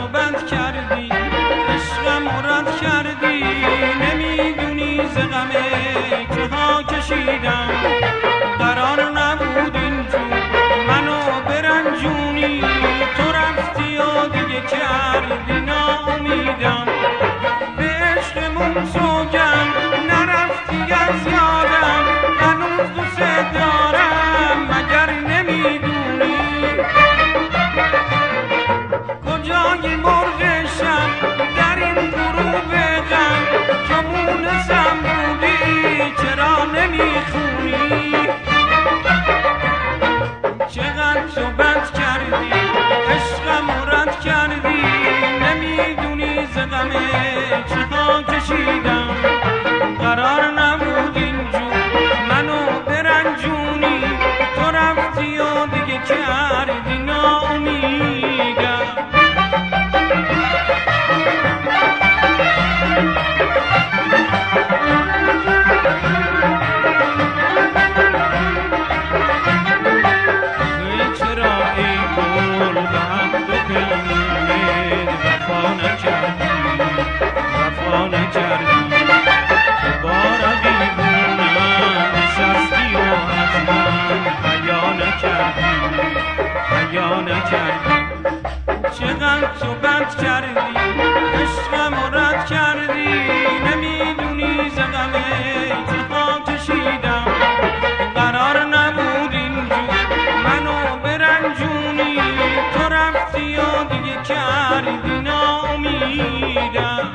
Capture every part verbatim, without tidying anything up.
تو بند کردی، عشقم رد کردی، نمیدونی ز غمه که ها کشیدم. قرار نبود اینجور منو برنجونی، تو رفتی و دیگه کردی ناامیدم. به عشقمون سوگم نرفتی از یادم، هنوز دوست دارم مگر نمیدونی. کجای مرغشم در این غروب غم، که مونسم بودی چرا نمیخونی. چقدر تو بند کردی، عشقم رد کردی، نمیدونی ز غمه چه ها کشیدم. قرار نبود اینجور منو برنجونی، تو رفتی و دیگه کردی ناامیدم. چقدر تو بند کردی، عشقم رد کردی، نمیدونی ز غمه چه ها کشیدم. قرار نبود اینجور منو برنجونی، تو رفتی و دیگه کردی ناامیدم.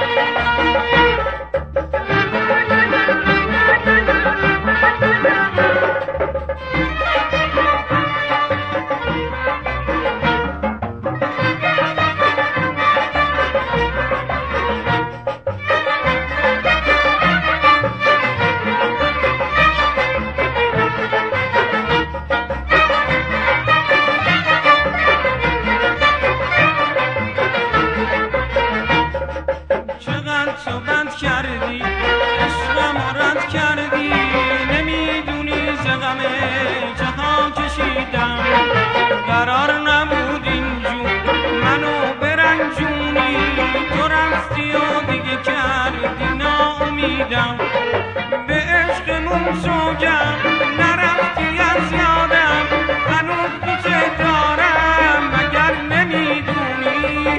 تو بند کردی، عشقم رد کردی، نمیدونی ز غمه چه ها کشیدم. قرار نبود اینجور منو برنجونی، تو رفتی و دیگه کردی ناامیدم. به عشقمون سوگم نرفتی از یادم، هنوز دوست دارم مگر نمیدونی.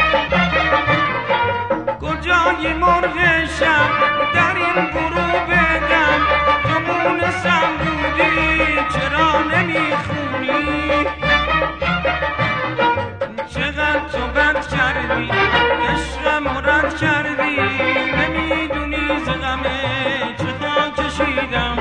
کجای مرغشم در این غروب غم، تو مونسم بودی چرا نمیخونی. چقدر تو بند کردی، عشقم رد کردی، نمیدونی ز غمه چه ها کشیدم.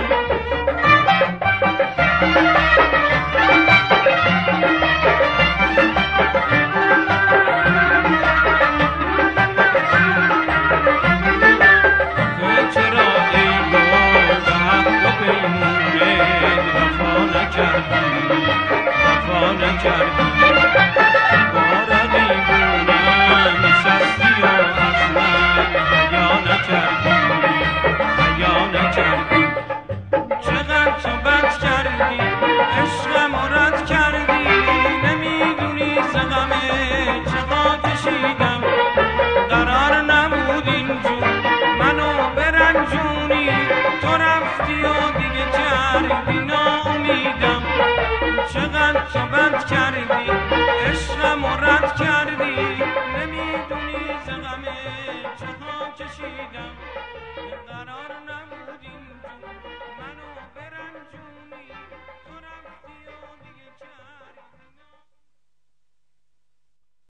چقدر تو بند کردی